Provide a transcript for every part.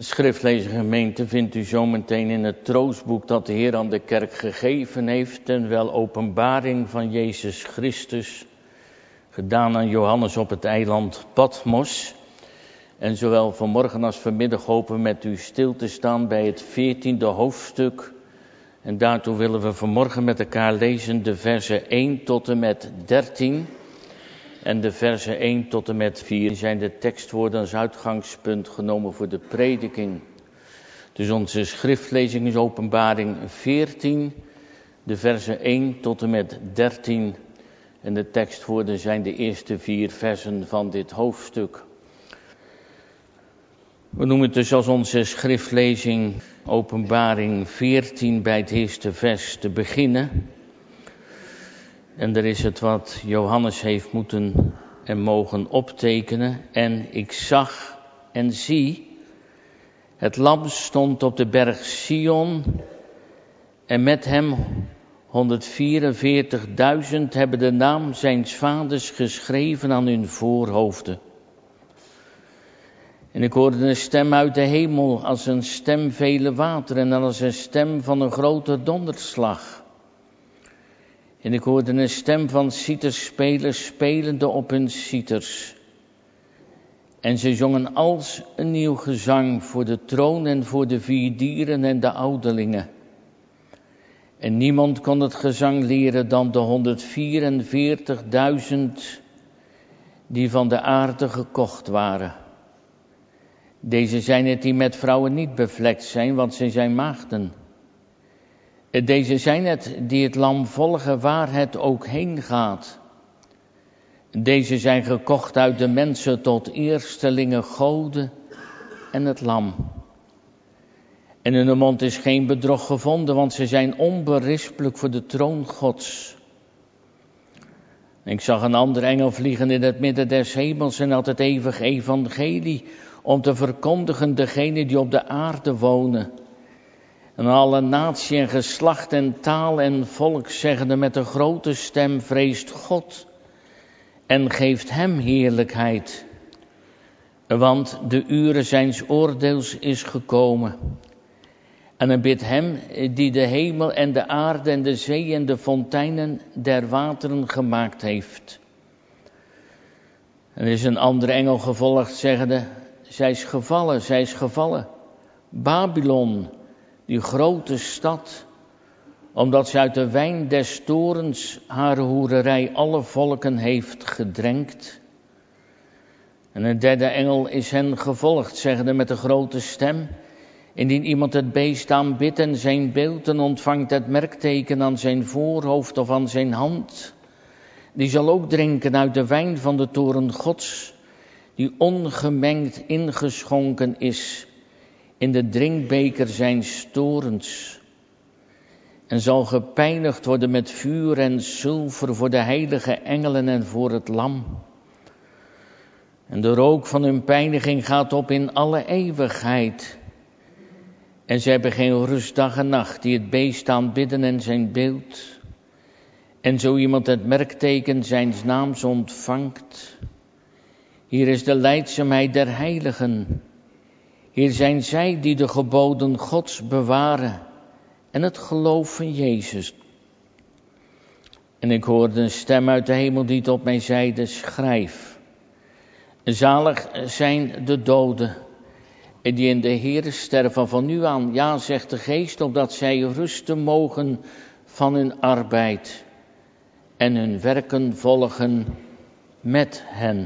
Schriftlezergemeente vindt u zometeen in het troostboek dat de Heer aan de kerk gegeven heeft, en wel openbaring van Jezus Christus, gedaan aan Johannes op het eiland Patmos. En zowel vanmorgen als vanmiddag hopen we met u stil te staan bij het 14e hoofdstuk. En daartoe willen we vanmorgen met elkaar lezen de versen 1 tot en met 13. En de versen 1 tot en met 4 zijn de tekstwoorden als uitgangspunt genomen voor de prediking. Dus onze schriftlezing is Openbaring 14, de versen 1 tot en met 13. En de tekstwoorden zijn de eerste 4 versen van dit hoofdstuk. We noemen het dus als onze schriftlezing Openbaring 14 bij het eerste vers te beginnen. En er is het wat Johannes heeft moeten en mogen optekenen. En ik zag en zie, het lam stond op de berg Sion en met hem 144.000 hebben de naam zijns vaders geschreven aan hun voorhoofden. En ik hoorde een stem uit de hemel als een stem vele wateren en als een stem van een grote donderslag. En ik hoorde een stem van citerspelers spelende op hun citers. En ze zongen als een nieuw gezang voor de troon en voor de 4 dieren en de ouderlingen. En niemand kon het gezang leren dan de 144.000 die van de aarde gekocht waren. Deze zijn het die met vrouwen niet bevlekt zijn, want zij zijn maagden. Deze zijn het die het lam volgen waar het ook heen gaat. Deze zijn gekocht uit de mensen tot eerstelingen goden en het lam. En in hun mond is geen bedrog gevonden, want ze zijn onberispelijk voor de troon Gods. Ik zag een andere engel vliegen in het midden des hemels en had het eeuwige evangelie om te verkondigen degenen die op de aarde wonen. En alle natie en geslacht en taal en volk zeggende met een grote stem, vreest God en geeft hem heerlijkheid. Want de uren zijns oordeels is gekomen. En hij bidt hem die de hemel en de aarde en de zee en de fonteinen der wateren gemaakt heeft. Er is een andere engel gevolgd zeggende, zij is gevallen, Babylon, die grote stad, omdat ze uit de wijn des toorns haar hoererij alle volken heeft gedrenkt. En een derde engel is hen gevolgd, zeggende met een grote stem, indien iemand het beest aanbidt en zijn beeld en ontvangt het merkteken aan zijn voorhoofd of aan zijn hand, die zal ook drinken uit de wijn van de toorn Gods, die ongemengd ingeschonken is in de drinkbeker zijns toorns. En zal gepijnigd worden met vuur en zilver voor de heilige engelen en voor het lam. En de rook van hun pijniging gaat op in alle eeuwigheid. En ze hebben geen rust dag en nacht die het beest aanbidden en zijn beeld. En zo iemand het merkteken zijns naams ontvangt. Hier is de lijdzaamheid der heiligen. Hier zijn zij die de geboden Gods bewaren en het geloof van Jezus. En ik hoorde een stem uit de hemel die tot mij zeide, schrijf. Zalig zijn de doden die in de Heere sterven van nu aan. Ja, zegt de Geest, opdat zij rusten mogen van hun arbeid en hun werken volgen met hen.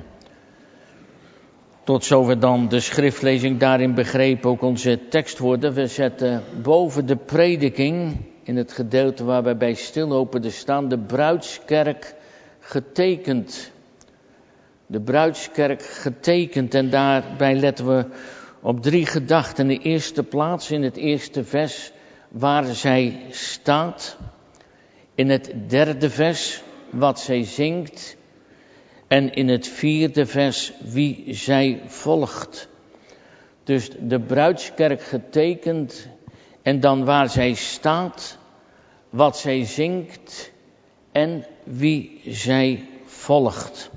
Tot zover dan de schriftlezing, daarin begrepen ook onze tekstwoorden. We zetten boven de prediking, in het gedeelte waar wij bij stillopen staan, de bruidskerk getekend. De bruidskerk getekend, en daarbij letten we op 3 gedachten. In de eerste plaats, in het eerste vers, waar zij staat. In het 3e vers, wat zij zingt. En in het 4e vers, wie zij volgt. Dus de bruidskerk getekend, en dan waar zij staat, wat zij zingt en wie zij volgt.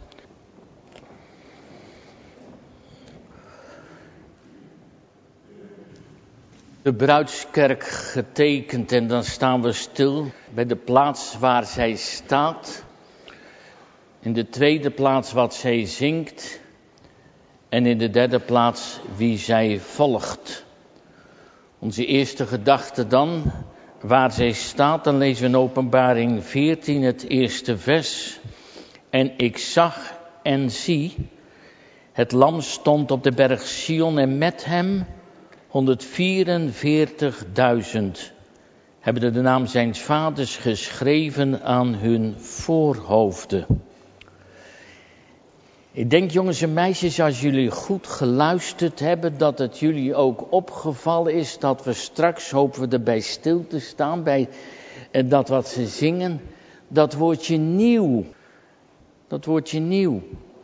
De bruidskerk getekend en dan staan we stil bij de plaats waar zij staat. In de tweede plaats wat zij zingt. En in de derde plaats wie zij volgt. Onze eerste gedachte dan, waar zij staat, dan lezen we in Openbaring 14 het eerste vers. En ik zag en zie, het lam stond op de berg Sion en met hem 144.000 hebben de naam zijns vaders geschreven aan hun voorhoofden. Ik denk, jongens en meisjes, als jullie goed geluisterd hebben, dat het jullie ook opgevallen is dat we straks, hopen we erbij stil te staan, bij dat wat ze zingen, dat woordje nieuw. Dat woordje nieuw.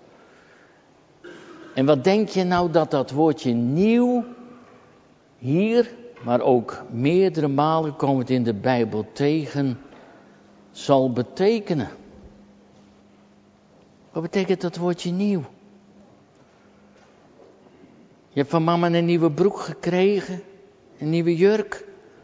En wat denk je nou dat dat woordje nieuw hier, maar ook meerdere malen komen we het in de Bijbel tegen, zal betekenen? Wat betekent dat woordje nieuw? Je hebt van mama een nieuwe broek gekregen, een nieuwe jurk.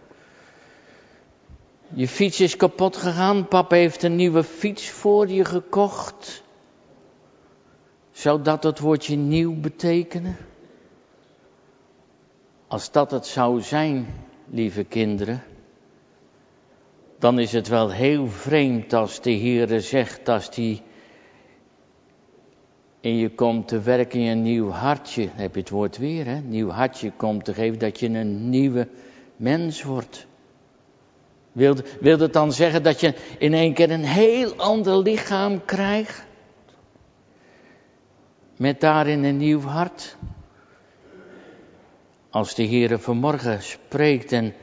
Je fiets is kapot gegaan, papa heeft een nieuwe fiets voor je gekocht. Zou dat het woordje nieuw betekenen? Als dat het zou zijn, lieve kinderen, dan is het wel heel vreemd als de Heere zegt, als die in je komt te werken in een nieuw hartje, dan heb je het woord weer, hè? Nieuw hartje komt te geven, dat je een nieuwe mens wordt. Wil het dan zeggen dat je in één keer een heel ander lichaam krijgt? Met daarin een nieuw hart? Als de Heere vanmorgen spreekt en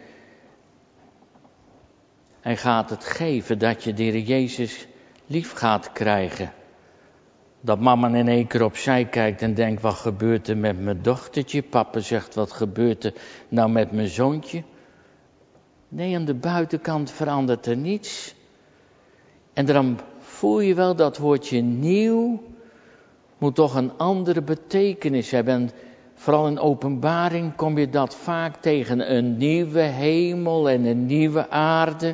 hij gaat het geven dat je de Heer Jezus lief gaat krijgen. Dat mama in één keer opzij kijkt en denkt, wat gebeurt er met mijn dochtertje? Papa zegt, wat gebeurt er nou met mijn zoontje? Nee, aan de buitenkant verandert er niets. En dan voel je wel dat woordje nieuw moet toch een andere betekenis hebben. En vooral in Openbaring kom je dat vaak tegen, een nieuwe hemel en een nieuwe aarde.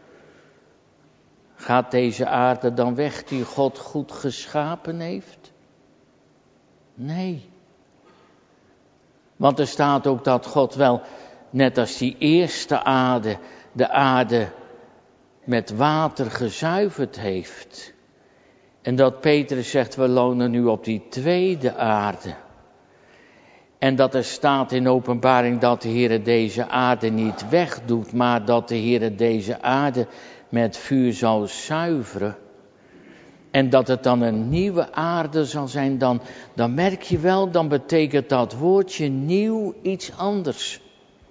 Gaat deze aarde dan weg die God goed geschapen heeft? Nee. Want er staat ook dat God wel, net als die eerste aarde, de aarde met water gezuiverd heeft. En dat Petrus zegt, we wonen nu op die tweede aarde. En dat er staat in Openbaring dat de Heer deze aarde niet wegdoet, maar dat de Heer deze aarde met vuur zal zuiveren. En dat het dan een nieuwe aarde zal zijn, dan merk je wel, dan betekent dat woordje nieuw iets anders.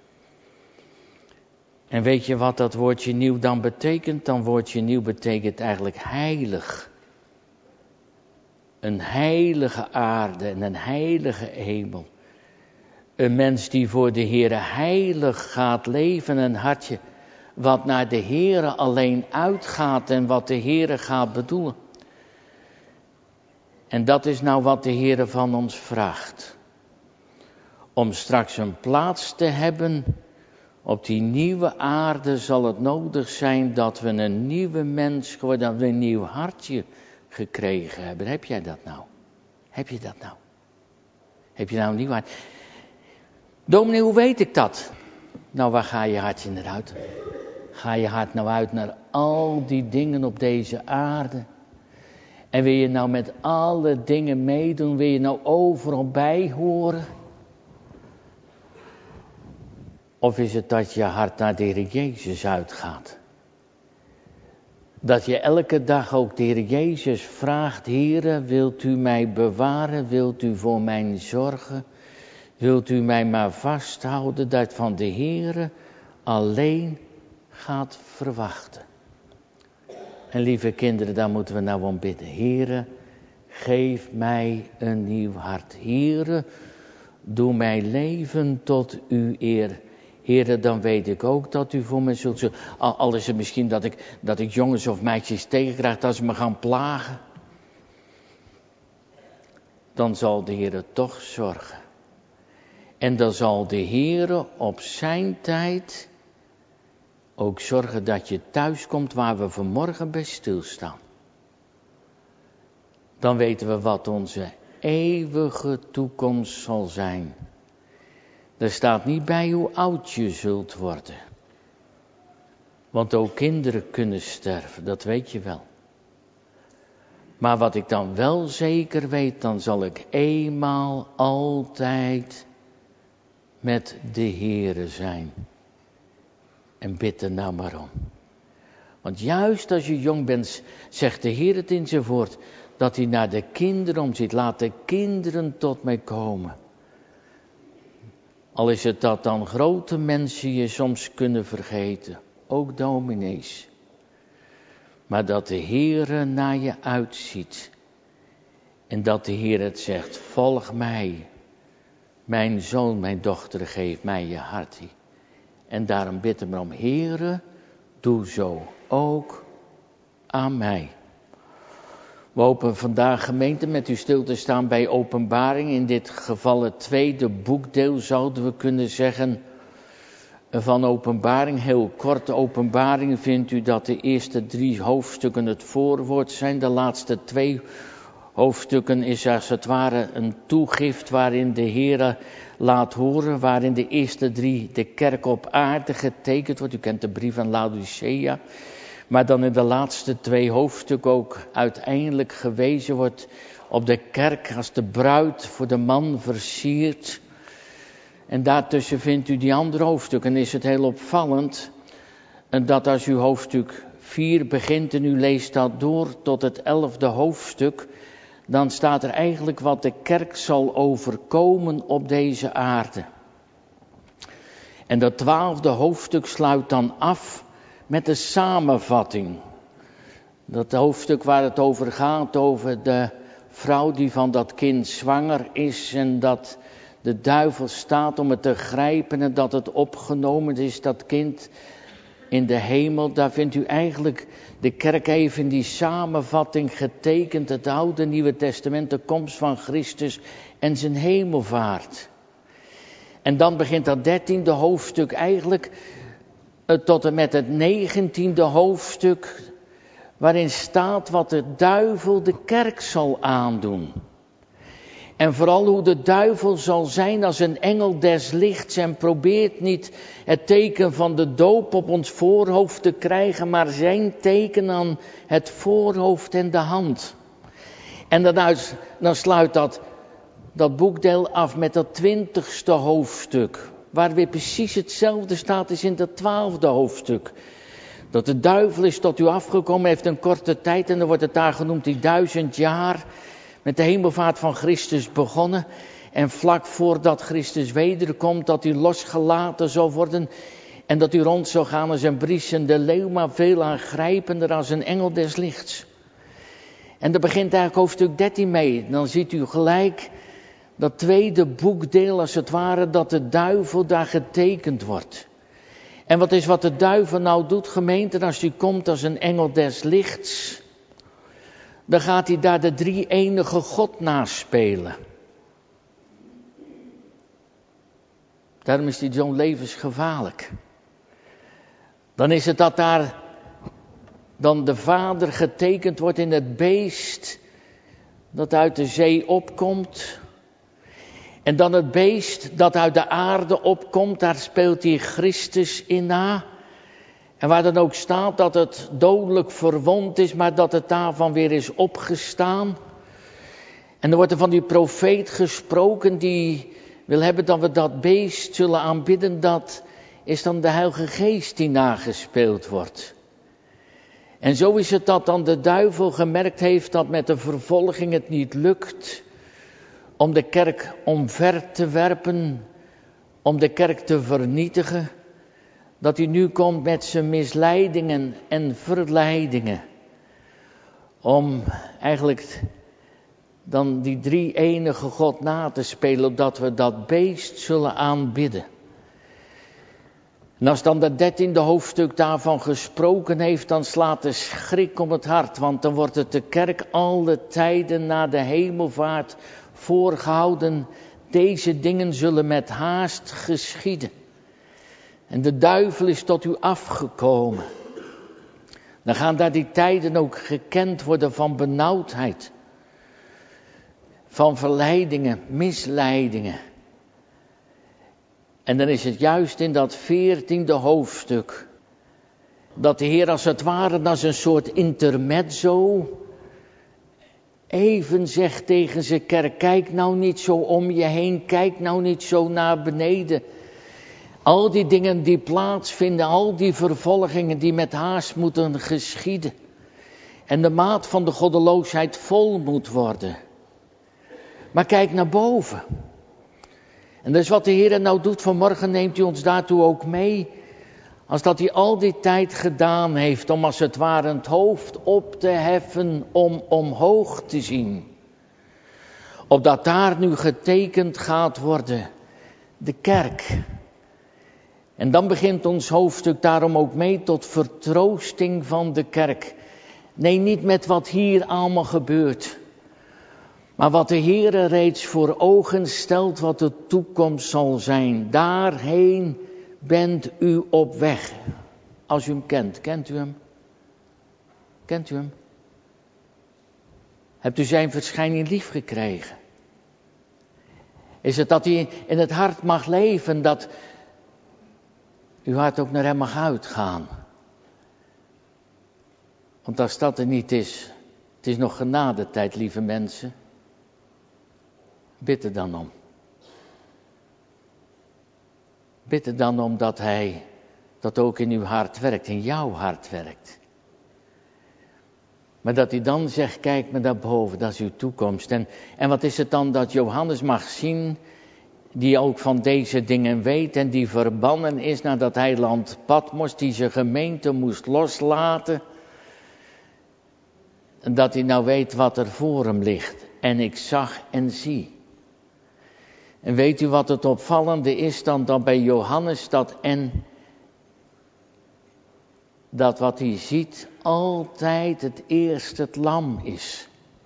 En weet je wat dat woordje nieuw dan betekent? Dan woordje nieuw betekent eigenlijk heilig. Een heilige aarde en een heilige hemel. Een mens die voor de Heere heilig gaat leven, een hartje wat naar de Heere alleen uitgaat en wat de Heere gaat bedoelen. En dat is nou wat de Heere van ons vraagt. Om straks een plaats te hebben op die nieuwe aarde zal het nodig zijn dat we een nieuwe mens geworden, dat we een nieuw hartje gekregen hebben. Heb jij dat nou? Heb je dat nou? Heb je nou een nieuw hart? Dominee, hoe weet ik dat? Nou, waar ga je hartje naar uit? Ga je hart nou uit naar al die dingen op deze aarde? En wil je nou met alle dingen meedoen? Wil je nou overal bij horen? Of is het dat je hart naar de Heer Jezus uitgaat? Dat je elke dag ook de Heer Jezus vraagt, Heere, wilt u mij bewaren? Wilt u voor mij zorgen? Wilt u mij maar vasthouden dat van de Heere alleen gaat verwachten? En lieve kinderen, daar moeten we nou om bidden. Heere, geef mij een nieuw hart. Heere, doe mijn leven tot uw eer. Heere, dan weet ik ook dat u voor me zult zorgen. Al is het misschien dat ik jongens of meisjes tegenkrijg dat ze me gaan plagen. Dan zal de Heere toch zorgen. En dan zal de Heere op zijn tijd ook zorgen dat je thuis komt waar we vanmorgen bij stilstaan. Dan weten we wat onze eeuwige toekomst zal zijn. Er staat niet bij hoe oud je zult worden. Want ook kinderen kunnen sterven, dat weet je wel. Maar wat ik dan wel zeker weet, dan zal ik eenmaal altijd met de Heere zijn. En bid er nou maar om. Want juist als je jong bent, zegt de Heer het in zijn woord, dat hij naar de kinderen omziet. Laat de kinderen tot mij komen. Al is het dat dan grote mensen je soms kunnen vergeten. Ook dominees. Maar dat de Heere naar je uitziet. En dat de Heer het zegt, volg mij. Mijn zoon, mijn dochter, geef mij je hart. En daarom bid hem om, Heere, doe zo ook aan mij. We hopen vandaag gemeente met u stil te staan bij Openbaring. In dit geval het tweede boekdeel zouden we kunnen zeggen van Openbaring. Heel kort, Openbaring vindt u dat de eerste 3 hoofdstukken het voorwoord zijn. De laatste 2 hoofdstukken is als het ware een toegift waarin de Heere laat horen. Waarin de eerste 3 de kerk op aarde getekend wordt. U kent de brief aan Laodicea. Maar dan in de laatste 2 hoofdstukken ook uiteindelijk gewezen wordt op de kerk als de bruid voor de man versiert. En daartussen vindt u die andere hoofdstukken. En is het heel opvallend dat als u hoofdstuk 4 begint en u leest dat door tot het 11e hoofdstuk, dan staat er eigenlijk wat de kerk zal overkomen op deze aarde. En dat 12e hoofdstuk sluit dan af met de samenvatting. Dat hoofdstuk waar het over gaat, over de vrouw die van dat kind zwanger is en dat de duivel staat om het te grijpen en dat het opgenomen is, dat kind in de hemel. Daar vindt u eigenlijk de kerk even in die samenvatting getekend, het Oude en Nieuwe Testament, de komst van Christus en zijn hemelvaart. En dan begint dat 13e hoofdstuk eigenlijk tot en met het 19e hoofdstuk, waarin staat wat de duivel de kerk zal aandoen. En vooral hoe de duivel zal zijn als een engel des lichts en probeert niet het teken van de doop op ons voorhoofd te krijgen, maar zijn teken aan het voorhoofd en de hand. En dan sluit dat boekdeel af met dat 20e hoofdstuk, waar weer precies hetzelfde staat als in dat 12e hoofdstuk. Dat de duivel is tot u afgekomen, heeft een korte tijd en dan wordt het daar genoemd die 1000 jaar met de hemelvaart van Christus begonnen. En vlak voordat Christus wederkomt, dat u losgelaten zal worden en dat u rond zal gaan als een briesende leeuw, maar veel aangrijpender als een engel des lichts. En daar begint eigenlijk hoofdstuk 13 mee. Dan ziet u gelijk dat tweede boekdeel als het ware, dat de duivel daar getekend wordt. En wat is wat de duivel nou doet, gemeente, als hij komt als een engel des lichts, dan gaat hij daar de drie-enige God naspelen. Daarom is hij zo levensgevaarlijk. Dan is het dat daar dan de Vader getekend wordt in het beest dat uit de zee opkomt. En dan het beest dat uit de aarde opkomt, daar speelt hij Christus in na. En waar dan ook staat dat het dodelijk verwond is, maar dat het daarvan weer is opgestaan. En dan wordt er van die profeet gesproken die wil hebben dat we dat beest zullen aanbidden. Dat is dan de Heilige Geest die nagespeeld wordt. En zo is het dat dan de duivel gemerkt heeft dat met de vervolging het niet lukt om de kerk omver te werpen, om de kerk te vernietigen. Dat hij nu komt met zijn misleidingen en verleidingen. Om eigenlijk dan die drie-enige God na te spelen, opdat we dat beest zullen aanbidden. En als dan dat 13e hoofdstuk daarvan gesproken heeft, dan slaat de schrik om het hart. Want dan wordt het de kerk alle tijden na de hemelvaart voorgehouden Deze dingen zullen met haast geschieden. En de duivel is tot u afgekomen. Dan gaan daar die tijden ook gekend worden van benauwdheid. Van verleidingen, misleidingen. En dan is het juist in dat 14e hoofdstuk. Dat de Heer als het ware als een soort intermezzo. Even zegt tegen zijn kerk, kijk nou niet zo om je heen. Kijk nou niet zo naar beneden. Al die dingen die plaatsvinden, al die vervolgingen die met haast moeten geschieden. En de maat van de goddeloosheid vol moet worden. Maar kijk naar boven. En dat is wat de Heer nou doet. Vanmorgen neemt hij ons daartoe ook mee. Als dat hij al die tijd gedaan heeft om als het ware het hoofd op te heffen om omhoog te zien. Opdat daar nu getekend gaat worden de kerk. En dan begint ons hoofdstuk daarom ook mee tot vertroosting van de kerk. Nee, niet met wat hier allemaal gebeurt. Maar wat de Heere reeds voor ogen stelt wat de toekomst zal zijn. Daarheen bent u op weg. Als u hem kent. Kent u hem? Kent u hem? Hebt u zijn verschijning lief gekregen? Is het dat hij in het hart mag leven, dat uw hart ook naar hem mag uitgaan? Want als dat er niet is, het is nog genadetijd, lieve mensen. Bid er dan om. Bid er dan om dat hij dat ook in uw hart werkt, in jouw hart werkt. Maar dat hij dan zegt, kijk maar daarboven, dat is uw toekomst. En wat is het dan dat Johannes mag zien, die ook van deze dingen weet en die verbannen is naar dat eiland Patmos, die zijn gemeente moest loslaten. En dat hij nou weet wat er voor hem ligt. En ik zag en zie. En weet u wat het opvallende is dan bij Johannes, dat wat hij ziet altijd het eerste het lam is.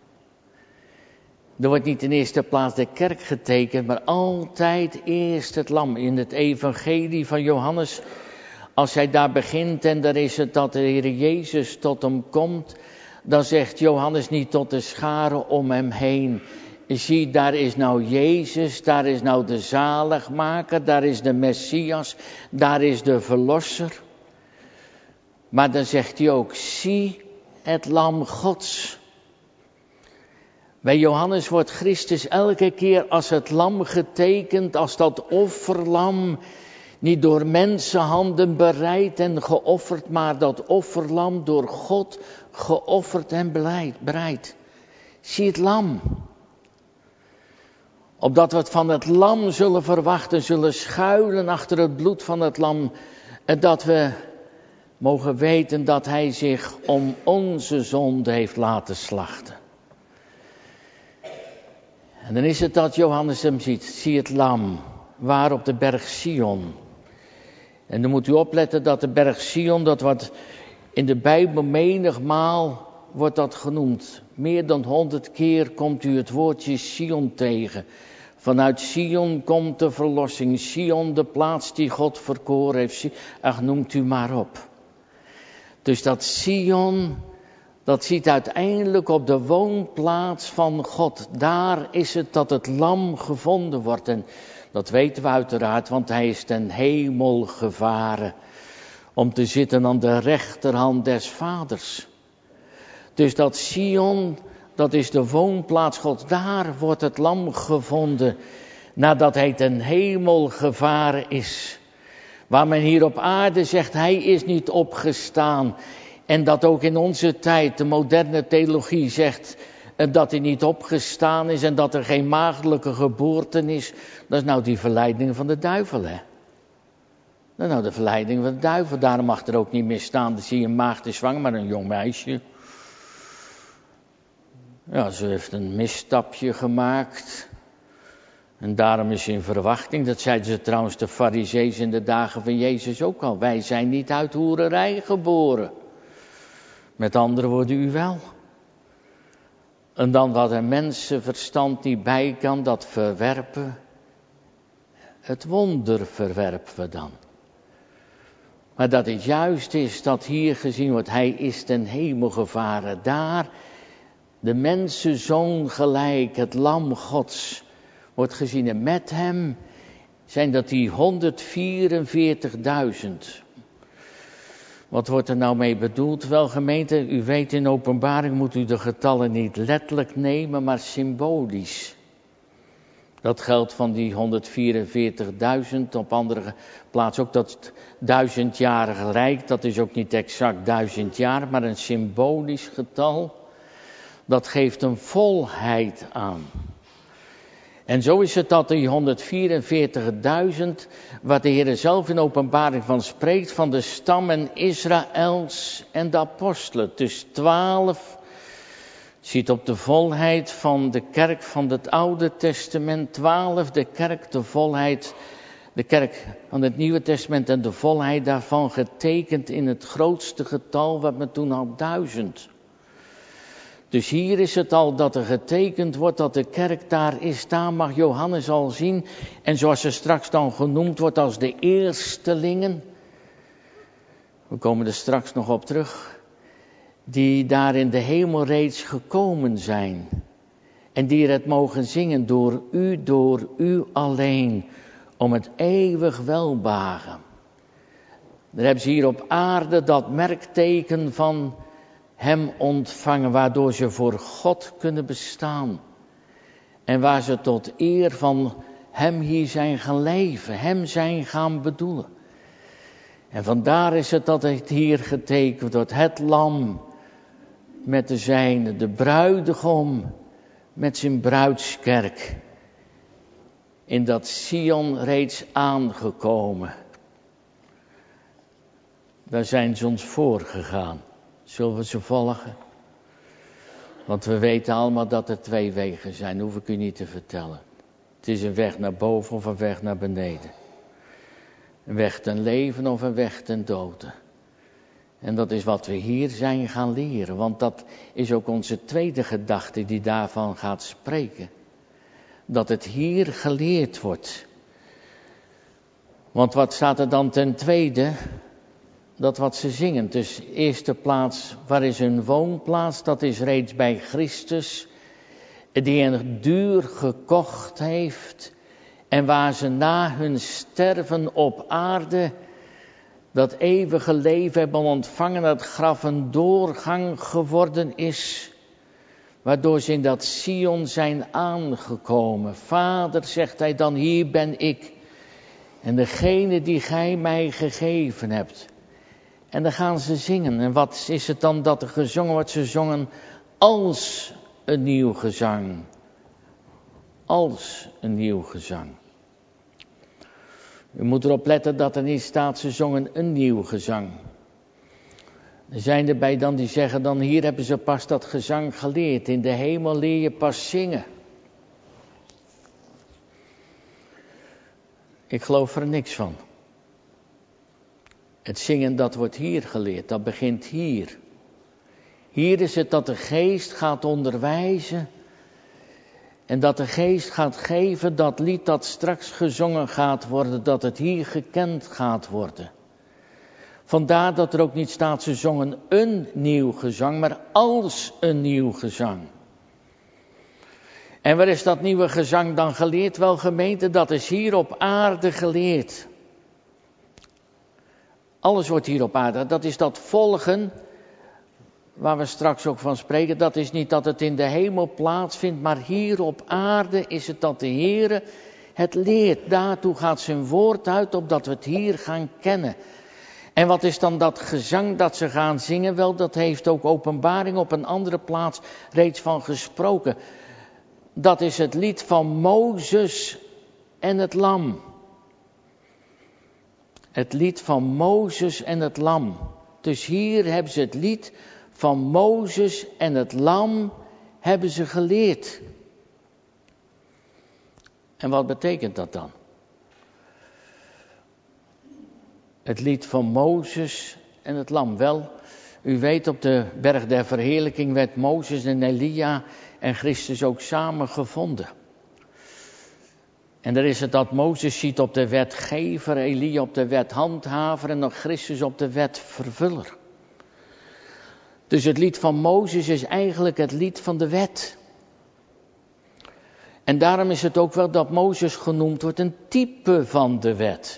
Er wordt niet in eerste plaats de kerk getekend, maar altijd eerst het lam. In het evangelie van Johannes, als hij daar begint en daar is het dat de Heer Jezus tot hem komt, dan zegt Johannes niet tot de scharen om hem heen. Zie, daar is nou Jezus, daar is nou de zaligmaker, daar is de Messias, daar is de verlosser. Maar dan zegt hij ook, zie het lam Gods. Bij Johannes wordt Christus elke keer als het lam getekend, als dat offerlam, niet door mensenhanden bereid en geofferd, maar dat offerlam door God geofferd en bereid. Zie het lam. Opdat we het van het lam zullen verwachten, zullen schuilen achter het bloed van het lam. En dat we mogen weten dat hij zich om onze zonde heeft laten slachten. En dan is het dat Johannes hem ziet. Zie het lam, waar op de berg Sion. En dan moet u opletten dat de berg Sion, dat wordt in de Bijbel menigmaal wordt dat genoemd. Meer dan 100 keer komt u het woordje Sion tegen. Vanuit Sion komt de verlossing. Sion, de plaats die God verkoren heeft. Ach, noemt u maar op. Dus dat Sion, dat ziet uiteindelijk op de woonplaats van God. Daar is het dat het lam gevonden wordt. En dat weten we uiteraard, want hij is ten hemel gevaren. Om te zitten aan de rechterhand des Vaders. Dus dat Sion, dat is de woonplaats Gods. Daar wordt het lam gevonden. Nadat hij ten hemel gevaren is. Waar men hier op aarde zegt, hij is niet opgestaan. En dat ook in onze tijd de moderne theologie zegt dat hij niet opgestaan is en dat er geen maagdelijke geboorte is. Dat is nou die verleiding van de duivel, hè. Dat is nou de verleiding van de duivel. Daarom mag er ook niet meer staan, dat zie je een maagd is zwanger, maar een jong meisje. Ja, ze heeft een misstapje gemaakt. En daarom is ze in verwachting. Dat zeiden ze trouwens de Farizeeën in de dagen van Jezus ook al. Wij zijn niet uit hoererij geboren. Met andere woorden, u wel. En dan wat een mensenverstand niet bij kan, dat verwerpen. Het wonder verwerpen we dan. Maar dat het juist is dat hier gezien wordt, hij is ten hemel gevaren. Daar, de mensenzoon gelijk, het lam Gods, wordt gezien. En met hem zijn dat die 144.000. Wat wordt er nou mee bedoeld? Wel gemeente, u weet in Openbaring moet u de getallen niet letterlijk nemen, maar symbolisch. Dat geldt van die 144.000, op andere plaatsen ook dat 1000-jarige rijk. Dat is ook niet exact 1000 jaar, maar een symbolisch getal. Dat geeft een volheid aan. En zo is het dat die 144.000, waar de Heer zelf in Openbaring van spreekt, van de stammen Israëls en de apostelen. Dus 12, ziet op de volheid van de kerk van het Oude Testament. 12, de kerk, de volheid, de kerk van het Nieuwe Testament en de volheid daarvan getekend in het grootste getal, wat men toen had 1000. Dus hier is het al dat er getekend wordt dat de kerk daar is. Daar mag Johannes al zien. En zoals ze straks dan genoemd wordt als de eerstelingen. We komen er straks nog op terug. Die daar in de hemel reeds gekomen zijn. En die er het mogen zingen door u alleen. Om het eeuwig welbehagen. Dan hebben ze hier op aarde dat merkteken van hem ontvangen, waardoor ze voor God kunnen bestaan. En waar ze tot eer van hem hier zijn gaan leven, hem zijn gaan bedoelen. En vandaar is het dat het hier getekend wordt, het lam met de zijne, de bruidegom met zijn bruidskerk. In dat Sion reeds aangekomen. Daar zijn ze ons voor gegaan. Zullen we ze volgen? Want we weten allemaal dat er 2 wegen zijn, hoef ik u niet te vertellen. Het is een weg naar boven of een weg naar beneden. Een weg ten leven of een weg ten doden. En dat is wat we hier zijn gaan leren, want dat is ook onze tweede gedachte die daarvan gaat spreken. Dat het hier geleerd wordt. Want wat staat er dan ten tweede? Dat wat ze zingen. Dus eerste plaats, waar is hun woonplaats? Dat is reeds bij Christus. Die hen duur gekocht heeft. En waar ze na hun sterven op aarde dat eeuwige leven hebben ontvangen. Dat het graf een doorgang geworden is. Waardoor ze in dat Sion zijn aangekomen. Vader, zegt hij dan, hier ben ik. En degene die gij mij gegeven hebt. En dan gaan ze zingen. En wat is het dan dat er gezongen wordt? Ze zongen als een nieuw gezang. Als een nieuw gezang. U moet erop letten dat er niet staat, ze zongen een nieuw gezang. Er zijn erbij dan die zeggen dan, hier hebben ze pas dat gezang geleerd. In de hemel leer je pas zingen. Ik geloof er niks van. Het zingen, dat wordt hier geleerd, dat begint hier. Hier is het dat de geest gaat onderwijzen. En dat de geest gaat geven, dat lied dat straks gezongen gaat worden, dat het hier gekend gaat worden. Vandaar dat er ook niet staat, ze zongen een nieuw gezang, maar als een nieuw gezang. En waar is dat nieuwe gezang dan geleerd? Wel gemeente, dat is hier op aarde geleerd. Alles wordt hier op aarde. Dat is dat volgen, waar we straks ook van spreken. Dat is niet dat het in de hemel plaatsvindt, maar hier op aarde is het dat de Heere het leert. Daartoe gaat zijn woord uit, opdat we het hier gaan kennen. En wat is dan dat gezang dat ze gaan zingen? Wel, dat heeft ook Openbaring op een andere plaats reeds van gesproken. Dat is het lied van Mozes en het lam. Het lied van Mozes en het lam. Dus hier hebben ze het lied van Mozes en het lam hebben ze geleerd. En wat betekent dat dan? Het lied van Mozes en het lam. Wel, u weet, op de berg der verheerlijking werd Mozes en Elia en Christus ook samen gevonden. En dan is het dat Mozes ziet op de wetgever, Elia op de wethandhaver en dan Christus op de wetvervuller. Dus het lied van Mozes is eigenlijk het lied van de wet. En daarom is het ook wel dat Mozes genoemd wordt een type van de wet.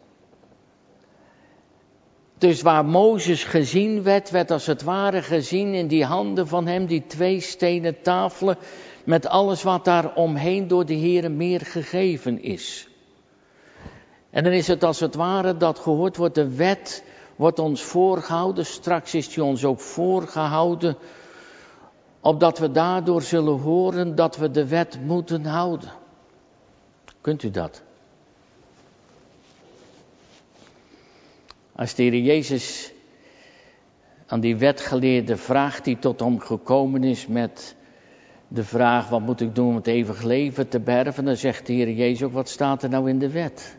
Dus waar Mozes gezien werd, werd als het ware gezien in die handen van hem, die 2 stenen tafelen, met alles wat daar omheen door de Heere meer gegeven is. En dan is het als het ware dat gehoord wordt, de wet wordt ons voorgehouden, straks is die ons ook voorgehouden, opdat we daardoor zullen horen dat we de wet moeten houden. Kunt u dat? Als de Heer Jezus aan die wetgeleerde vraagt die tot hem gekomen is met de vraag, wat moet ik doen om het eeuwig leven te beërven? Dan zegt de Heer Jezus ook, wat staat er nou in de wet?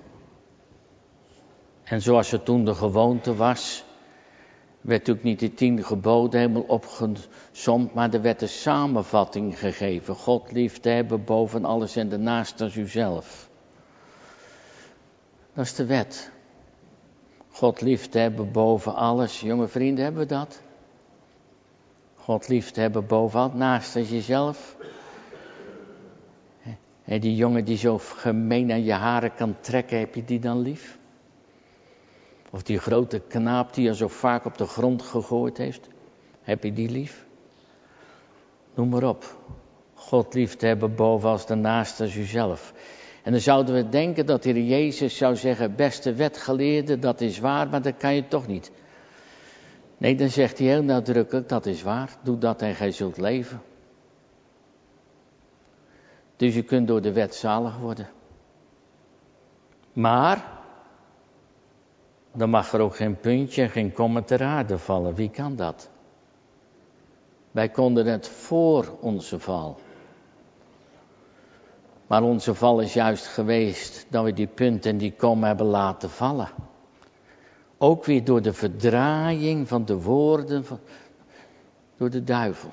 En zoals het toen de gewoonte was, werd natuurlijk niet de 10 geboden helemaal opgesomd, maar er werd een samenvatting gegeven. God lief te hebben boven alles en de naaste als uzelf. Dat is de wet. God lief te hebben boven alles. Jonge vrienden, hebben we dat? God lief te hebben boven alles, naast als jezelf. En die jongen die zo gemeen aan je haren kan trekken, heb je die dan lief? Of die grote knaap die je zo vaak op de grond gegooid heeft, heb je die lief? Noem maar op. God lief te hebben boven als de naaste als uzelf. En dan zouden we denken dat de Heer Jezus zou zeggen, beste wetgeleerde, dat is waar, maar dat kan je toch niet. Nee, dan zegt hij heel nadrukkelijk, dat is waar, doe dat en gij zult leven. Dus je kunt door de wet zalig worden. Maar, dan mag er ook geen puntje en geen komma ter aarde vallen. Wie kan dat? Wij konden het voor onze val. Maar onze val is juist geweest dat we die punt en die komma hebben laten vallen. Ook weer door de verdraaiing van de woorden door de duivel.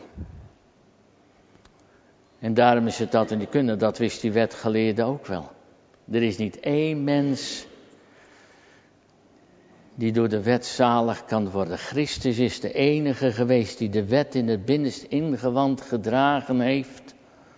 En daarom is het dat, en die kunnen, dat wist die wetgeleerde ook wel. Er is niet één mens die door de wet zalig kan worden. Christus is de enige geweest die de wet in het binnenste ingewand gedragen heeft.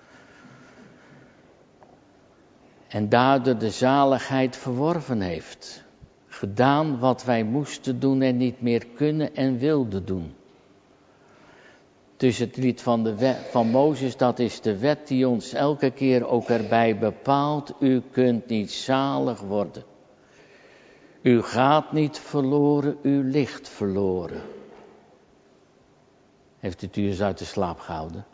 En daardoor de zaligheid verworven heeft. Gedaan wat wij moesten doen en niet meer kunnen en wilden doen. Dus het lied van de wet van Mozes, dat is de wet die ons elke keer ook erbij bepaalt. U kunt niet zalig worden. U gaat niet verloren, u ligt verloren. Heeft het u eens uit de slaap gehouden?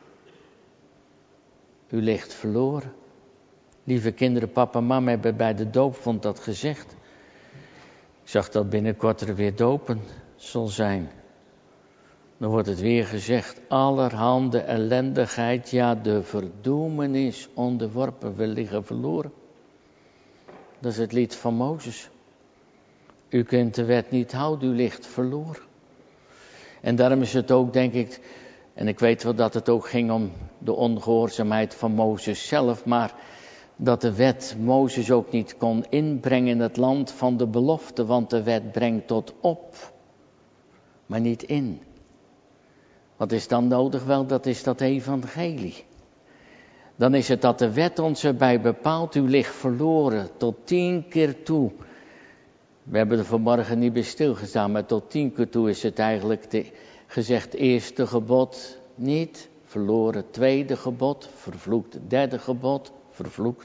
U ligt verloren. Lieve kinderen, papa en mama hebben bij de doop vond dat gezegd. Ik zag dat binnenkort er weer dopen zal zijn. Dan wordt het weer gezegd, allerhande ellendigheid, ja de verdoemenis onderworpen, we liggen verloren. Dat is het lied van Mozes. U kunt de wet niet houden, u ligt verloren. En daarom is het ook, denk ik, en ik weet wel dat het ook ging om de ongehoorzaamheid van Mozes zelf, maar dat de wet Mozes ook niet kon inbrengen in het land van de belofte, want de wet brengt tot op, maar niet in. Wat is dan nodig? Wel, dat is dat evangelie. Dan is het dat de wet ons erbij bepaalt, u ligt verloren, tot 10 keer toe. We hebben er vanmorgen niet bij stilgestaan, maar tot 10 keer toe is het eigenlijk gezegd, eerste gebod niet, verloren, tweede gebod, vervloekt, derde gebod, vervloekt.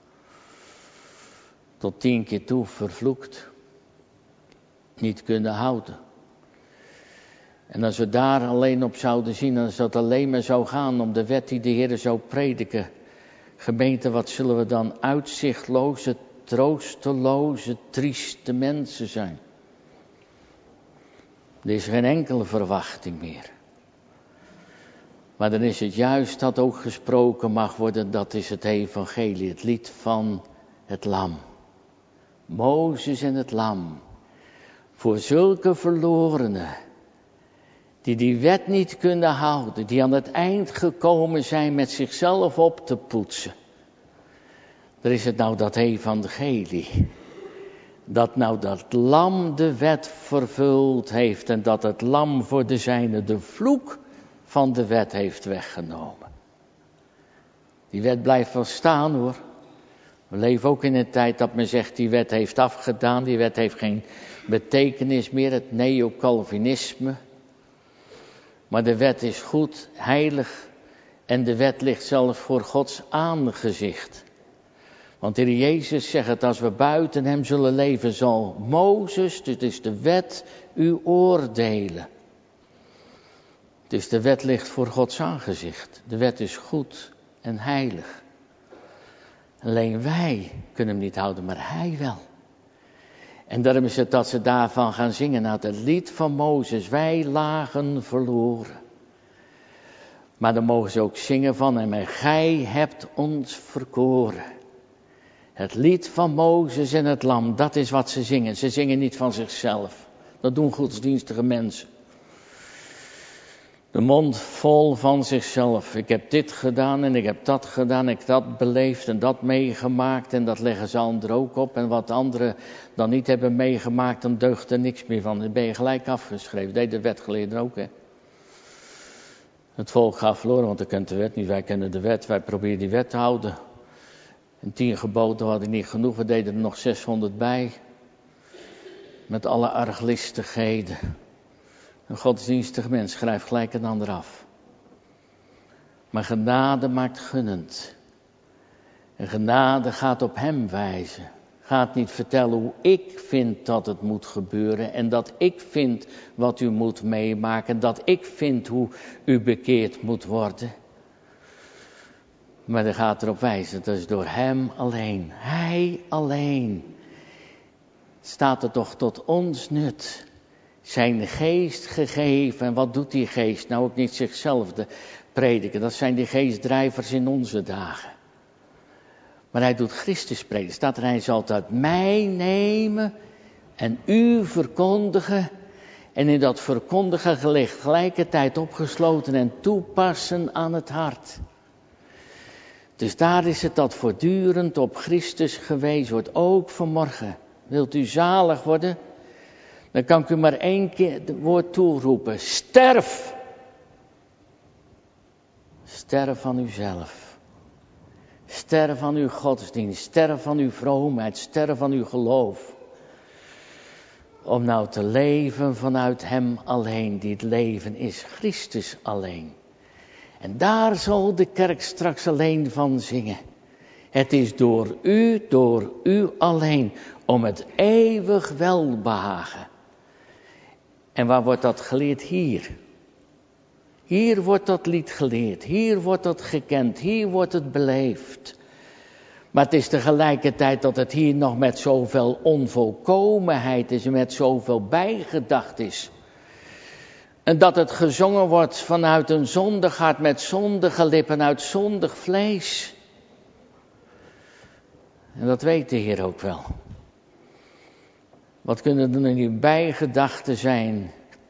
Tot 10 keer toe, vervloekt. Niet kunnen houden. En als we daar alleen op zouden zien, als dat alleen maar zou gaan om de wet die de Heer zou prediken. Gemeente, wat zullen we dan uitzichtloze, troosteloze, trieste mensen zijn. Er is geen enkele verwachting meer. Maar dan is het juist dat ook gesproken mag worden, dat is het evangelie, het lied van het lam. Mozes en het lam. Voor zulke verlorenen, die wet niet kunnen houden, die aan het eind gekomen zijn met zichzelf op te poetsen. Er is het nou dat evangelie. Dat nou dat lam de wet vervuld heeft en dat het lam voor de zijnen de vloek van de wet heeft weggenomen. Die wet blijft wel staan hoor. We leven ook in een tijd dat men zegt die wet heeft afgedaan, die wet heeft geen betekenis meer, het neo-Calvinisme. Maar de wet is goed, heilig en de wet ligt zelfs voor Gods aangezicht. Want de Heer Jezus zegt het, als we buiten hem zullen leven zal Mozes, dit is de wet, u oordelen. Dus de wet ligt voor Gods aangezicht. De wet is goed en heilig. Alleen wij kunnen hem niet houden, maar hij wel. En daarom is het dat ze daarvan gaan zingen, naar het lied van Mozes, wij lagen verloren. Maar dan mogen ze ook zingen van hem, en gij hebt ons verkoren. Het lied van Mozes en het lam, dat is wat ze zingen. Ze zingen niet van zichzelf. Dat doen godsdienstige mensen. De mond vol van zichzelf. Ik heb dit gedaan en ik heb dat gedaan. Ik heb dat beleefd en dat meegemaakt. En dat leggen ze anderen ook op. En wat anderen dan niet hebben meegemaakt, dan deugt er niks meer van. Dan ben je gelijk afgeschreven. Dat deed de wetgeleerden ook, hè. Het volk gaat verloren, want je kent de wet niet. Wij kennen de wet. Wij proberen die wet te houden. En 10 geboden hadden niet genoeg. We deden er nog 600 bij. Met alle arglistigheden. Een godsdienstig mens schrijft gelijk een ander af. Maar genade maakt gunnend. En genade gaat op hem wijzen. Gaat niet vertellen hoe ik vind dat het moet gebeuren. En dat ik vind wat u moet meemaken. Dat ik vind hoe u bekeerd moet worden. Maar hij gaat erop wijzen. Dat is door hem alleen. Hij alleen. Staat er toch tot ons nut. Zijn geest gegeven. En wat doet die geest? Nou ook niet zichzelf prediken. Dat zijn die geestdrijvers in onze dagen. Maar hij doet Christus prediken. Staat er, hij zal het uit mij nemen en u verkondigen. En in dat verkondigen tegelijkertijd opgesloten en toepassen aan het hart. Dus daar is het dat voortdurend op Christus gewezen wordt. Ook vanmorgen. Wilt u zalig worden? Dan kan ik u maar 1 keer het woord toeroepen. Sterf! Sterf van uzelf. Sterf van uw godsdienst. Sterf van uw vroomheid. Sterf van uw geloof. Om nou te leven vanuit hem alleen. Die het leven is. Christus alleen. En daar zal de kerk straks alleen van zingen. Het is door u alleen. Om het eeuwig welbehagen. En waar wordt dat geleerd? Hier. Hier wordt dat lied geleerd. Hier wordt dat gekend. Hier wordt het beleefd. Maar het is tegelijkertijd dat het hier nog met zoveel onvolkomenheid is. En met zoveel bijgedacht is. En dat het gezongen wordt vanuit een zondig hart. Met zondige lippen. Uit zondig vlees. En dat weet de Heer ook wel. Wat kunnen er nu bijgedachten zijn?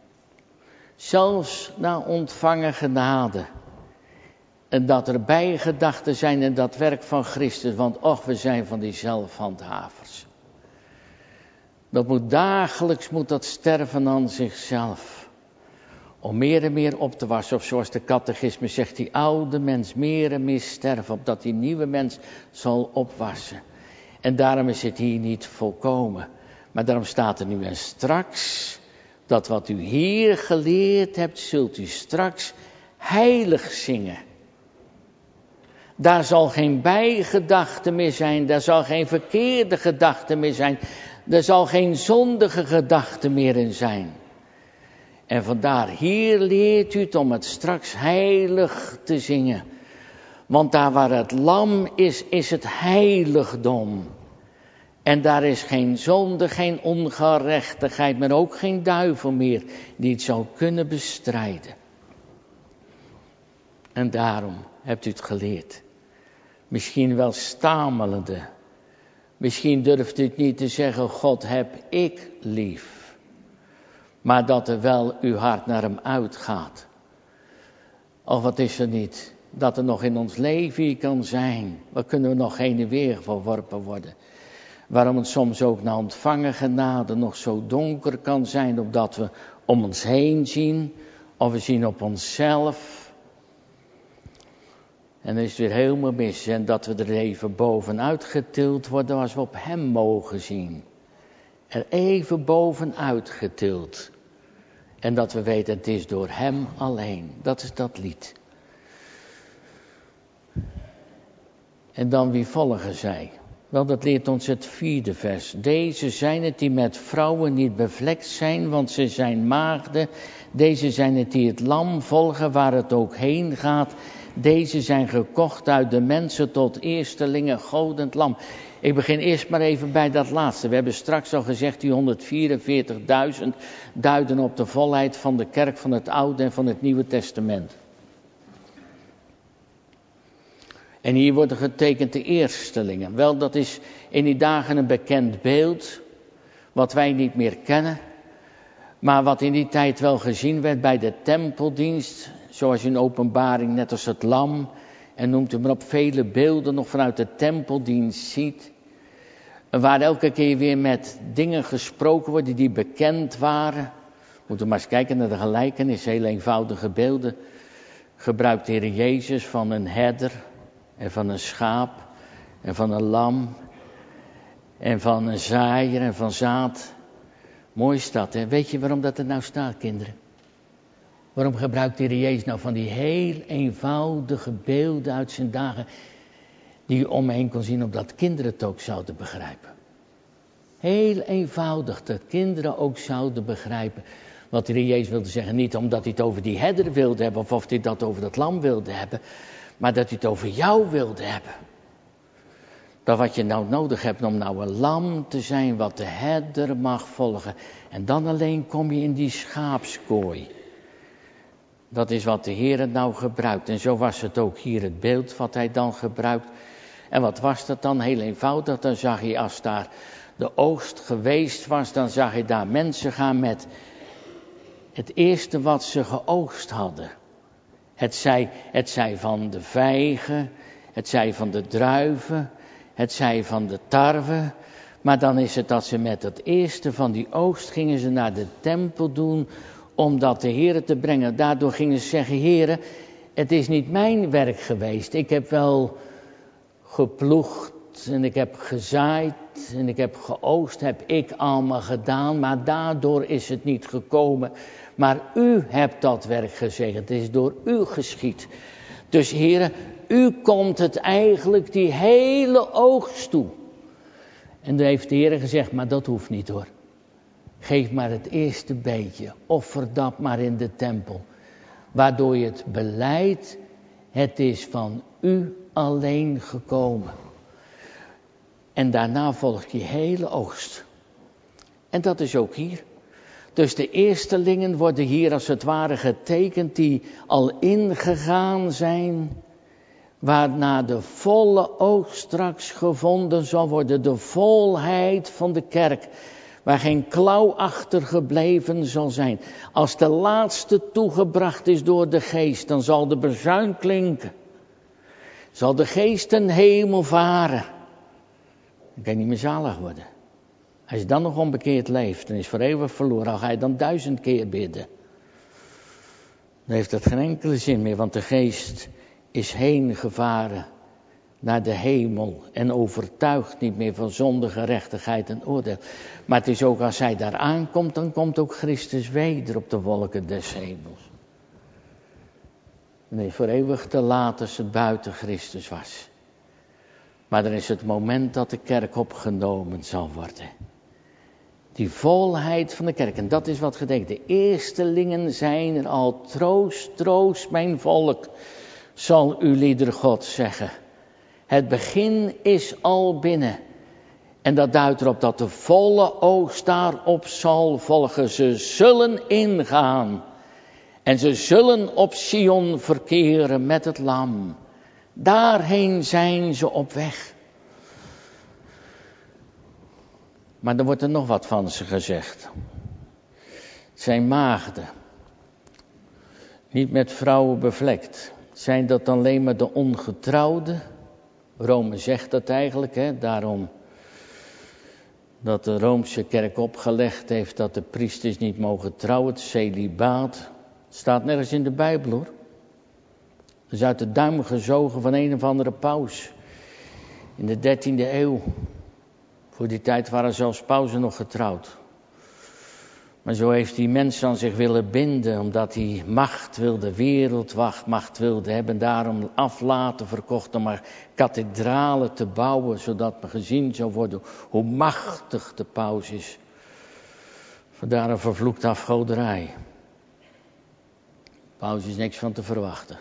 Zelfs na ontvangen genade. En dat er bijgedachten zijn in dat werk van Christus. Want och, we zijn van die zelfhandhavers. Dat moet dagelijks dat sterven aan zichzelf. Om meer en meer op te wassen. Of zoals de catechisme zegt, die oude mens meer en meer sterven. Opdat die nieuwe mens zal opwassen. En daarom is het hier niet volkomen. Maar daarom staat er nu en straks, dat wat u hier geleerd hebt, zult u straks heilig zingen. Daar zal geen bijgedachte meer zijn, daar zal geen verkeerde gedachte meer zijn, er zal geen zondige gedachte meer in zijn. En vandaar, hier leert u het om het straks heilig te zingen. Want daar waar het lam is, is het heiligdom. En daar is geen zonde, geen ongerechtigheid, maar ook geen duivel meer die het zou kunnen bestrijden. En daarom hebt u het geleerd. Misschien wel stamelende. Misschien durft u het niet te zeggen, God heb ik lief. Maar dat er wel uw hart naar hem uitgaat. Of wat is er niet? dat er nog in ons leven hier kan zijn. Waar kunnen we nog heen en weer verworpen worden? Waarom het soms ook na ontvangen genade nog zo donker kan zijn, opdat we om ons heen zien, of we zien op onszelf. En dan is het weer helemaal mis. En dat we er even bovenuit getild worden als we op hem mogen zien. Er even bovenuit getild. En dat we weten, het is door hem alleen. Dat is dat lied. En dan wie volgen zij? Wel, dat leert ons het 4e vers. Deze zijn het die met vrouwen niet bevlekt zijn, want ze zijn maagden. Deze zijn het die het lam volgen, waar het ook heen gaat. Deze zijn gekocht uit de mensen tot eerstelingen, godend lam. Ik begin eerst maar even bij dat laatste. We hebben straks al gezegd, die 144.000 duiden op de volheid van de kerk van het Oude en van het Nieuwe Testament. En hier worden getekend de eerstelingen. Wel, dat is in die dagen een bekend beeld, wat wij niet meer kennen. Maar wat in die tijd wel gezien werd bij de tempeldienst, zoals in Openbaring, net als het lam. En noemt u maar op, vele beelden nog vanuit de tempeldienst ziet. Waar elke keer weer met dingen gesproken worden die bekend waren. Moeten we maar eens kijken naar de gelijkenis, heel eenvoudige beelden. Gebruikt de Heer Jezus van een herder en van een schaap en van een lam en van een zaaier en van zaad. Mooi is dat, hè? Weet je waarom dat er nou staat, kinderen? Waarom gebruikt de Heer Jezus nou van die heel eenvoudige beelden uit zijn dagen, die je om me heen kon zien, opdat kinderen het ook zouden begrijpen? Heel eenvoudig, dat kinderen ook zouden begrijpen wat de Heer Jezus wilde zeggen. Niet omdat hij het over die herder wilde hebben, of hij dat over dat lam wilde hebben, maar dat hij het over jou wilde hebben. Dat wat je nou nodig hebt om nou een lam te zijn, wat de herder mag volgen. En dan alleen kom je in die schaapskooi. Dat is wat de Heer het nou gebruikt. En zo was het ook hier het beeld wat hij dan gebruikt. En wat was dat dan? Heel eenvoudig. Dan zag je, als daar de oogst geweest was, dan zag je daar mensen gaan met het eerste wat ze geoogst hadden. Het zij van de vijgen, het zij van de druiven, het zij van de tarwe. Maar dan is het dat ze met het eerste van die oogst gingen ze naar de tempel doen om dat de Heere te brengen. Daardoor gingen ze zeggen, Heere, het is niet mijn werk geweest. Ik heb wel geploegd en ik heb gezaaid en ik heb geoogst, heb ik allemaal gedaan. Maar daardoor is het niet gekomen. Maar u hebt dat werk gezegend. Het is door u geschied. Dus Heere, u komt het eigenlijk die hele oogst toe. En dan heeft de Heer gezegd, maar dat hoeft niet hoor. Geef maar het eerste beetje. Offer dat maar in de tempel. Waardoor je het belijdt, het is van u alleen gekomen. En daarna volgt die hele oogst. En dat is ook hier. Dus de eerstelingen worden hier als het ware getekend die al ingegaan zijn. Waarna de volle oogst straks gevonden zal worden. De volheid van de kerk. Waar geen klauw achtergebleven zal zijn. Als de laatste toegebracht is door de geest, dan zal de bazuin klinken. Zal de geest ten hemel varen. Dan kan je niet meer zalig worden. Als je dan nog onbekeerd leeft en is voor eeuwig verloren, al ga je dan 1000 keer bidden. Dan heeft dat geen enkele zin meer, want de geest is heen gevaren naar de hemel en overtuigt niet meer van zonde, gerechtigheid en oordeel. Maar het is ook als hij daar aankomt, dan komt ook Christus weder op de wolken des hemels. En is voor eeuwig te laat als het buiten Christus was. Maar dan is het moment dat de kerk opgenomen zal worden. Die volheid van de kerk. En dat is wat gedenkt. De eerstelingen zijn er al. Troost, troost mijn volk, zal uw lieder God zeggen. Het begin is al binnen. En dat duidt erop dat de volle oogst daarop zal volgen. Ze zullen ingaan. En ze zullen op Sion verkeren met het lam. Daarheen zijn ze op weg. Maar er wordt er nog wat van ze gezegd. Het zijn maagden. Niet met vrouwen bevlekt. Zijn dat alleen maar de ongetrouwden? Rome zegt dat eigenlijk, hè? Daarom dat de Roomse kerk opgelegd heeft dat de priesters niet mogen trouwen, het celibaat. Staat nergens in de Bijbel hoor. Dat is uit de duim gezogen van een of andere paus. In de 13e eeuw. Voor die tijd waren zelfs pausen nog getrouwd. Maar zo heeft die mens aan zich willen binden, omdat hij macht wilde, wereldmacht wilde hebben. Daarom aflaten verkocht om maar kathedralen te bouwen, zodat men gezien zou worden hoe machtig de paus is. Vandaar een vervloekte afgoderij. Paus is niks van te verwachten.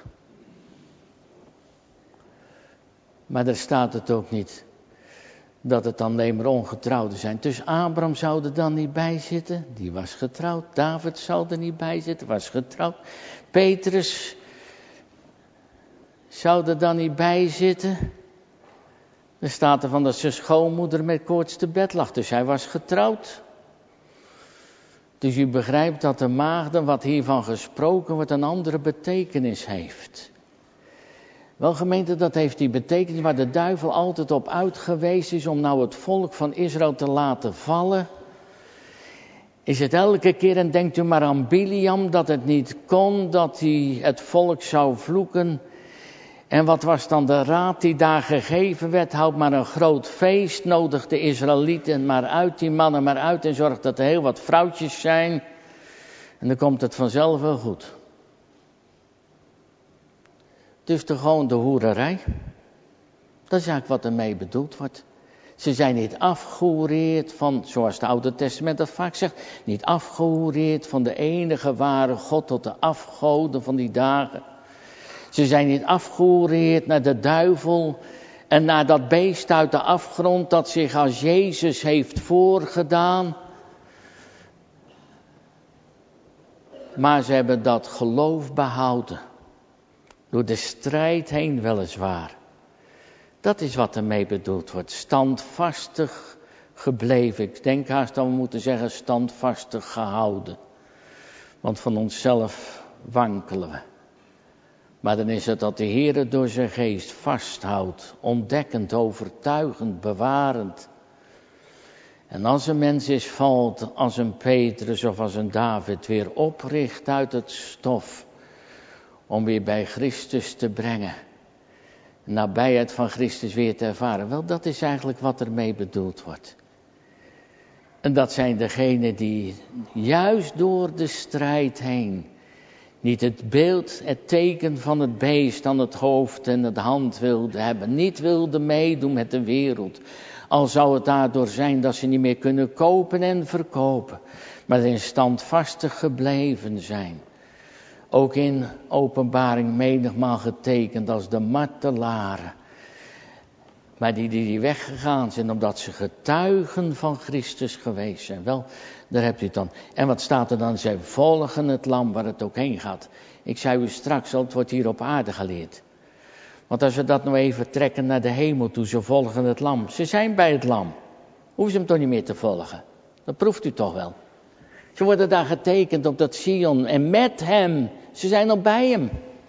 Maar daar staat het ook niet. Dat het dan alleen maar ongetrouwden zijn. Dus Abraham zou er dan niet bij zitten. Die was getrouwd. David zou er niet bij zitten. Was getrouwd. Petrus zou er dan niet bij zitten. Er staat er van dat zijn schoonmoeder met koorts te bed lag. Dus hij was getrouwd. Dus u begrijpt dat de maagden, wat hiervan gesproken wordt, een andere betekenis heeft. Wel gemeente, dat heeft die betekenis waar de duivel altijd op uit geweest is om nou het volk van Israël te laten vallen. Is het elke keer, en denkt u maar aan Biliam, dat het niet kon, dat hij het volk zou vloeken. En wat was dan de raad die daar gegeven werd? Houd maar een groot feest, nodig de Israëlieten maar uit, die mannen maar uit en zorg dat er heel wat vrouwtjes zijn. En dan komt het vanzelf wel goed. Dus gewoon de hoererij. Dat is eigenlijk wat ermee bedoeld wordt. Ze zijn niet afgehoereerd van, zoals het Oude Testament dat vaak zegt, niet afgehoereerd van de enige ware God tot de afgoden van die dagen. Ze zijn niet afgehoereerd naar de duivel en naar dat beest uit de afgrond dat zich als Jezus heeft voorgedaan. Maar ze hebben dat geloof behouden. Door de strijd heen weliswaar. Dat is wat ermee bedoeld wordt. Standvastig gebleven. Ik denk haast dat we moeten zeggen standvastig gehouden. Want van onszelf wankelen we. Maar dan is het dat de Heer het door zijn geest vasthoudt. Ontdekkend, overtuigend, bewarend. En als een mens is valt, als een Petrus of als een David, weer opricht uit het stof. Om weer bij Christus te brengen. Nabijheid van Christus weer te ervaren. Wel, dat is eigenlijk wat ermee bedoeld wordt. En dat zijn degenen die juist door de strijd heen. Niet het beeld, het teken van het beest aan het hoofd en de hand wilden hebben. Niet wilden meedoen met de wereld. Al zou het daardoor zijn dat ze niet meer kunnen kopen en verkopen. Maar in standvastig gebleven zijn. Ook in Openbaring menigmaal getekend als de martelaren. Maar die weggegaan zijn omdat ze getuigen van Christus geweest zijn. Wel, daar hebt u het dan. En wat staat er dan? Zij volgen het lam waar het ook heen gaat. Ik zei u straks al, het wordt hier op aarde geleerd. Want als we dat nou even trekken naar de hemel toe, ze volgen het lam. Ze zijn bij het lam. Hoeven ze hem toch niet meer te volgen? Dat proeft u toch wel. Ze worden daar getekend op dat Sion en met hem. Ze zijn al bij hem.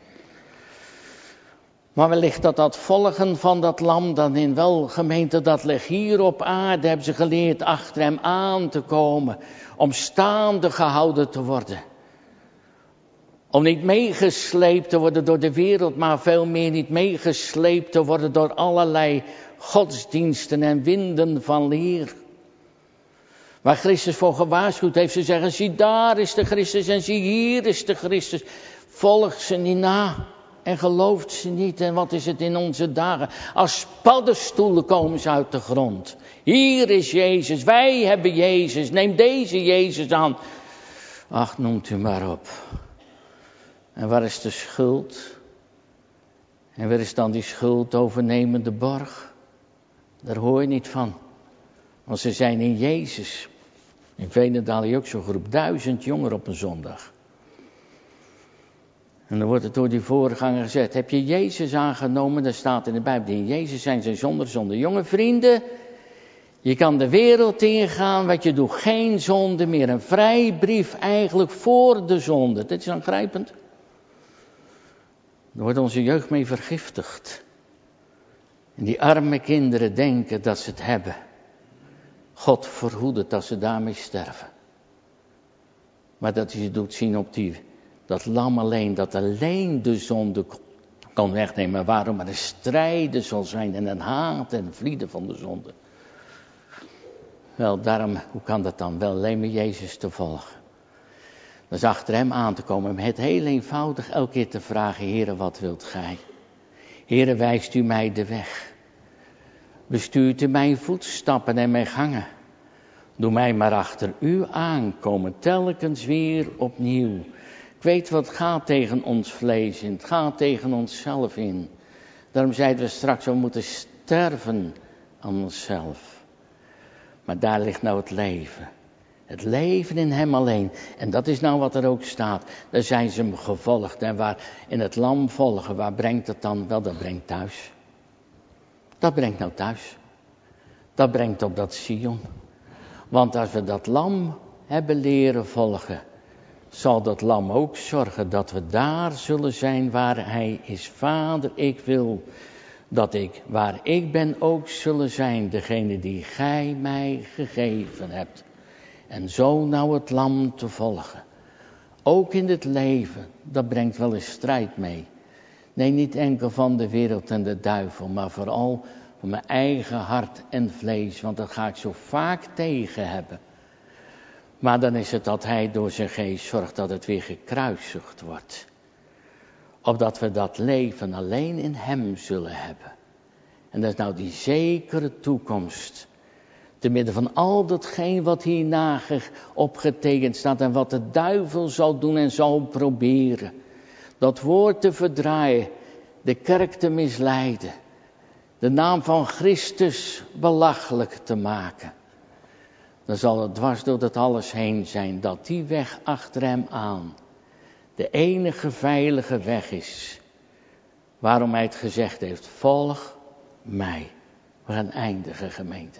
Maar wellicht dat volgen van dat lam dan in wel gemeente, dat ligt hier op aarde. Hebben ze geleerd achter hem aan te komen. Om staande gehouden te worden. Om niet meegesleept te worden door de wereld, maar veel meer niet meegesleept te worden door allerlei godsdiensten en winden van leer. Waar Christus voor gewaarschuwd heeft, ze zeggen, zie daar is de Christus en zie hier is de Christus. Volg ze niet na en gelooft ze niet. En wat is het in onze dagen? Als paddenstoelen komen ze uit de grond. Hier is Jezus, wij hebben Jezus, neem deze Jezus aan. Ach, noemt u maar op. En waar is de schuld? En waar is dan die schuld overnemende borg? Daar hoor je niet van. Want ze zijn in Jezus. In Veenendaal is ook zo'n groep, 1000 jongeren op een zondag. En dan wordt het door die voorganger gezegd, heb je Jezus aangenomen? Daar staat in de Bijbel, in Jezus zijn zij zonder jonge vrienden. Je kan de wereld ingaan, wat je doet, geen zonde meer. Een vrijbrief eigenlijk voor de zonde. Dit is aangrijpend. Daar wordt onze jeugd mee vergiftigd. En die arme kinderen denken dat ze het hebben. God verhoede dat ze daarmee sterven. Maar dat hij ze doet zien op dat lam alleen, dat alleen de zonde kan wegnemen. Waarom er een strijden zal zijn en een haat en vlieden van de zonde. Wel, daarom, hoe kan dat dan? Wel alleen maar Jezus te volgen. Dat is achter hem aan te komen. Het heel eenvoudig elke keer te vragen, Heere, wat wilt gij? Heere, wijst u mij de weg. Bestuurt u mijn voetstappen en mijn gangen. Doe mij maar achter u aankomen, telkens weer opnieuw. Ik weet wat gaat tegen ons vlees in, het gaat tegen onszelf in. Daarom zeiden we straks, we moeten sterven aan onszelf. Maar daar ligt nou het leven. Het leven in hem alleen. En dat is nou wat er ook staat. Daar zijn ze hem gevolgd. En waar in het lam volgen, waar brengt het dan? Wel, dat brengt thuis. Dat brengt nou thuis. Dat brengt op dat Sion. Want als we dat lam hebben leren volgen, zal dat lam ook zorgen dat we daar zullen zijn waar hij is. Vader, ik wil dat ik, waar ik ben, ook zullen zijn, degene die gij mij gegeven hebt. En zo nou het lam te volgen. Ook in het leven, dat brengt wel eens strijd mee. Nee, niet enkel van de wereld en de duivel, maar vooral van mijn eigen hart en vlees. Want dat ga ik zo vaak tegen hebben. Maar dan is het dat hij door zijn geest zorgt dat het weer gekruisigd wordt. Opdat we dat leven alleen in hem zullen hebben. En dat is nou die zekere toekomst. Te midden van al datgene wat hierna opgetekend staat en wat de duivel zal doen en zal proberen. Dat woord te verdraaien, de kerk te misleiden. De naam van Christus belachelijk te maken. Dan zal het dwars door dat alles heen zijn, dat die weg achter hem aan de enige veilige weg is. Waarom hij het gezegd heeft, volg mij. We gaan eindigen, gemeente.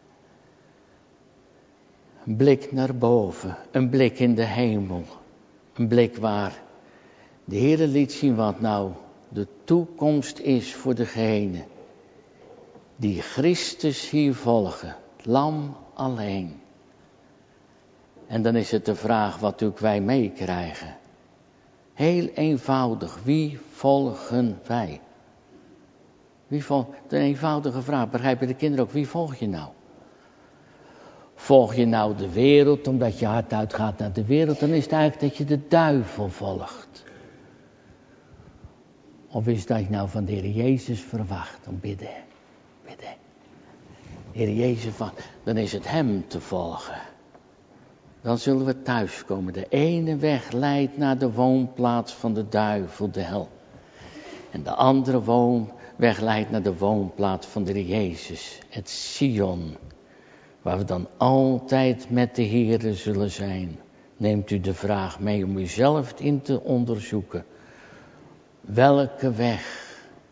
Een blik naar boven, een blik in de hemel. Een blik waar de Heere liet zien wat nou de toekomst is voor degene die Christus hier volgen. Het lam alleen. En dan is het de vraag wat ook wij meekrijgen. Heel eenvoudig, wie volgen wij? De eenvoudige vraag, begrijpen de kinderen ook, wie volg je nou? Volg je nou de wereld, omdat je hart uitgaat naar de wereld, dan is het eigenlijk dat je de duivel volgt. Of is dat je nou van de Heer Jezus verwacht om bidden? Bidden. Heer Jezus, dan is het hem te volgen. Dan zullen we thuiskomen. De ene weg leidt naar de woonplaats van de duivel, de hel. En de andere weg leidt naar de woonplaats van de Heer Jezus, het Sion. Waar we dan altijd met de Heere zullen zijn. Neemt u de vraag mee om uzelf in te onderzoeken. Welke weg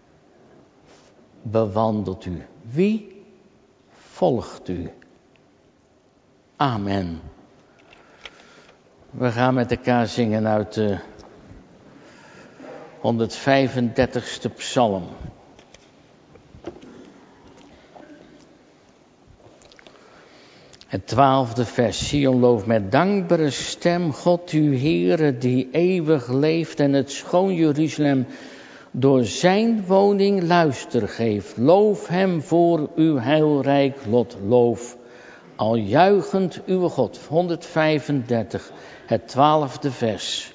bewandelt u? Wie volgt u? Amen. We gaan met elkaar zingen uit de 135ste psalm. Het 12e vers. Sion loof met dankbare stem God uw Heere die eeuwig leeft en het schoon Jeruzalem door zijn woning luister geeft. Loof hem voor uw heilrijk lot. Loof al juichend uw God. 135, het 12e vers.